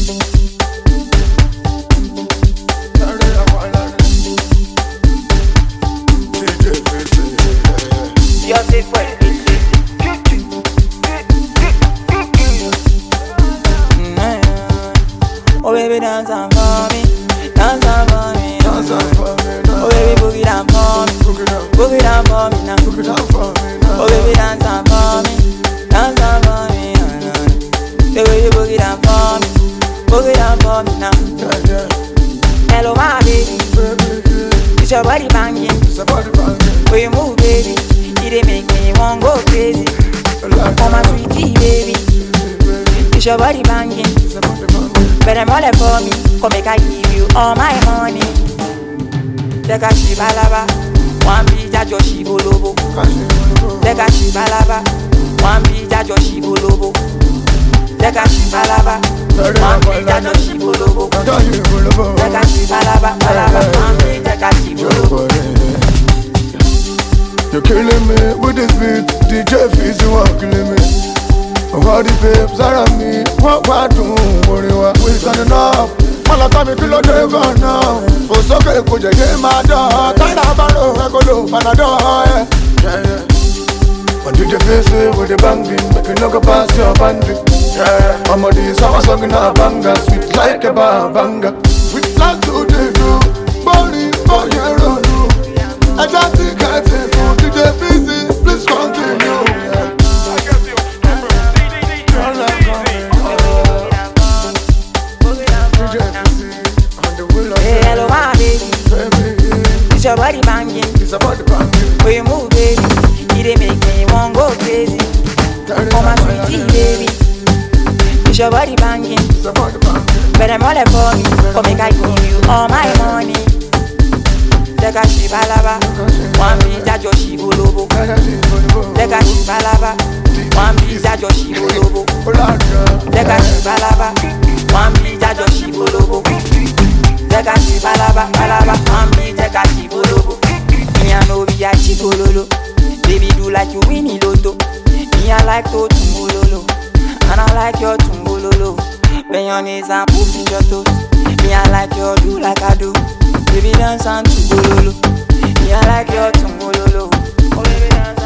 Oh baby, dance on for me, dance on for me, dance on for me. Oh baby, boogie down for me, boogie down for me now, boogie down for me now. Oh baby, dance on for me, dance on for me, the way you boogie down for me, boogie down for me now. Hello my baby, it's your body banging, when you move baby, it dey make me want go crazy. Oh my sweetie baby, it's your body banging. Better more for me, come make I give you all my money. Take a shibalaba, one beat at your shibolobo. Take a shibalaba, one beat at your shibolobo. Take a shibalaba, one beat at your shibolobo. Take a shibalaba, one beat at your shibolobo. You're killing me with this beat, DJ Fizz, you are killing me. All the babes around me, what do worry what we turning up. Malata mi kilo de go now. For so ke ko je ye ma do. Tana baro e go lo panado. Yeah. But DJ Fizz with the banging, make you no go pass your boundary. Yeah. I'm on this song na banga, sweet like a banga. Sweet like to do, body for your own. I just think I take for DJ Fizz, please continue. Hello my baby, it's your body banging, when you move baby, it dey make me want go crazy. Oh my sweetie baby, it's your body banging. Better more for me, come make I give you all my money. Take a shibalaba, one beat at your shibolobo. Take a shibalaba, one beat at your shibolobo. Take a shibalaba, one beat at your shibolobo. Take a shibalaba, balaba, one beat at your shibolobo. Me I know be a chigololo, baby do like you winnie loto. Me I like to tungololo, and I like your tungololo. Bend your knees and push your toes. Me I like your do like I do. Baby dance and tungololo. Me I like your tungololo. Oh baby dance.